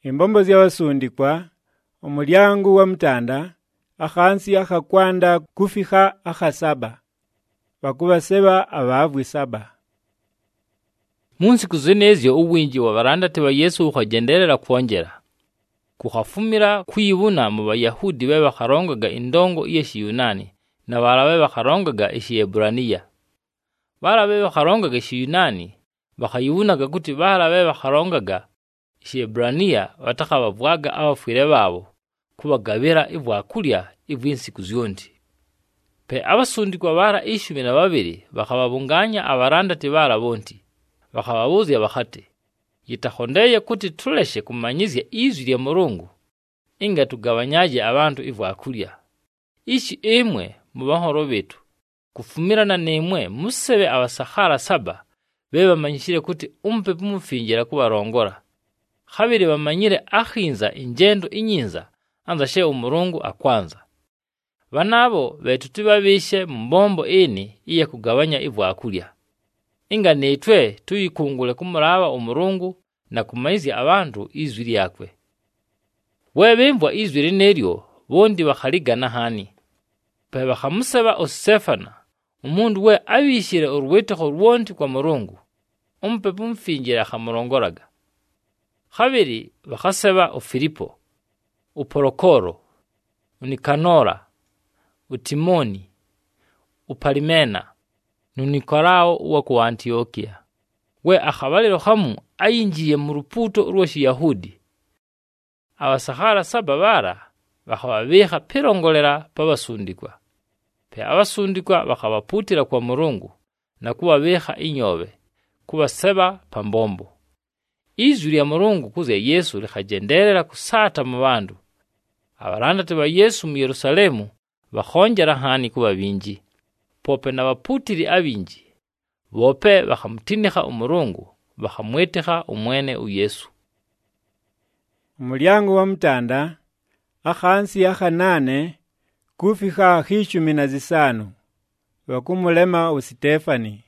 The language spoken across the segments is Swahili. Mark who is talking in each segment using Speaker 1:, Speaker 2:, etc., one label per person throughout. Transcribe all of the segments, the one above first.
Speaker 1: Imbombo z'abasundikwa, umulyango wa mtanda, akhansi akhakwanda kufika akhasaba. Bakubaseba abavwi 7.
Speaker 2: Munsiku zenezyo ubwinji wa barandati ba Yesu ukhagenderera kwongera. Kukhafumira kwibuna mu Bayahudi be bakharongaga indongo y'Eshiyunani na barabe bakharongaga Eshiyebraniya. Barabe bakharongaga Eshiyunani bakhayibunaga kuti barabe bakharongaga Eshiyebraniya batakhabavwaga abafwire babo kubagabira ibwakulya ibw'insiku zyondi. Pe abasundikwa bara 12 bakhababunganya abarandati bara bonti. Bakhababuzya bakhati, yitakhondeye kuti tuleshe kumanyizya izwi lya Mulungu inga tugabanyaje abantu ibwakulya. Ishi emwe mu bahoro betu kufumirana nemwe musebe abasahara 7 bebamanyishire kuti umpepo mufingira kubarongora. Khabiri bamanyire akhinza ingendo inyinza anzashe umurungu akwanza. Banabo betu tibabishe mbombo ini iya kugabanya ibwakulya. Inga netwe tuyikungule kumuraba umurungu na kumaizi abantu izwi lyakwe. Webemvwa izwi lineryo bondi bakhaligana hani. Pe bakhamusaba Stefana umundu we abishire urweteko rwonti kwa Mulungu umpepo mfingira khamurongoraga. Khabiri bakhasaba Filipo, Uporokoro, Unikanora, Utimoni, Upalimena, Nunikorao wa ku Antiokia. We akhabaliro khamu ayinjiye mu ruputo rw'Eshiyahudi. Abasahara 7 bara bakhababiha pirongolera pabasundikwa. Pe abasundikwa bakhabaputira kwa Mulungu na kubabiha inyobe kubaseba pambombo. Izwi lya Mulungu kuze Yesu likhagenderera kusata mu bandu. Abarandati ba Yesu mu Yerusalemu bakhonjera hani kuba binji. Pope na baputiri abinji. Bope bakhamutinikha umurungu bakhamwetekha umwene uYesu.
Speaker 1: Umulyango wa mtanda akhansi akhanane kufika akhishumi na 5 bakumulema Stefani.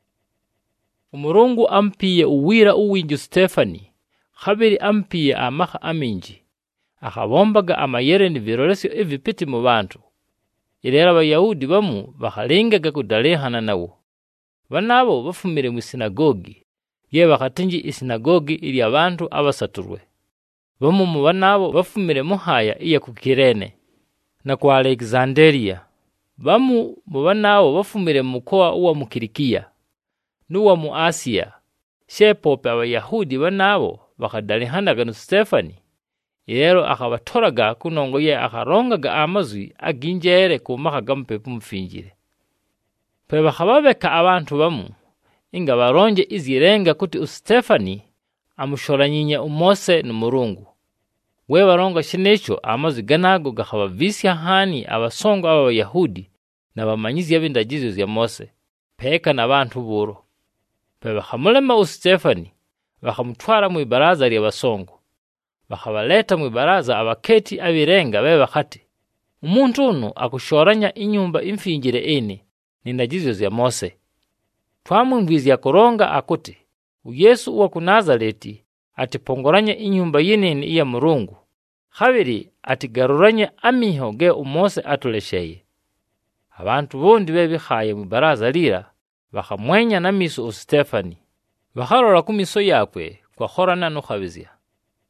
Speaker 2: Umurungu ampiye uwira uwinju Stefani. Khabiri ampiye amakha aminji. Akhabombaga amayere ni virolesyo evipiti mu bantu. Ilera Abayahudi bamu bakhalengaga kudalehana nawo. Banabo bafumire mu sinagogi. Ye bakhatinji isinagogi ili abantu abasaturwe. Bamu mu banabo bafumire muhaya iya ku Kirene na ku Alexandria. Bamu mu banabo bafumire mu koa uwa mu Kilikia nuwa mu Asia. Shepope Abayahudi banabo bakadalehanaga no Stefani. Yero akabatoraga kunongo ye akarongaga amazwi aginjere ku makaga mpepo mfinjire. Pe bakhababeka abantu bamu inga baronje izirenga kuti Stefani amushoranyinya Mose n'Umurungu. We baronga shinecho amazwi ganago gakhabavisya hani abasongo Abayahudi na bamanyizi y'abindagizo zya Mose peka n'abantu buro. Pe bakhamulema Stefani bakhamutwara mu ibaraza lya basongo. Bakhabaleta mu baraza abaketi abirenga bebe bakhati, umuntu uno akushoranya inyumba imfinjire ene nindagizo zya Mose. Twamwumvizya koronga akuti uYesu wa ku Nazareti atipongoranya inyumba yenene iya Mulungu. Khabiri atigaruranya amiho ge Mose atulesheye. Abantu bondi bebikhaye mu baraza lira bakhamwenya na miso Stefani. Bakharora ku miso yakwe kwa khorana no khabizya.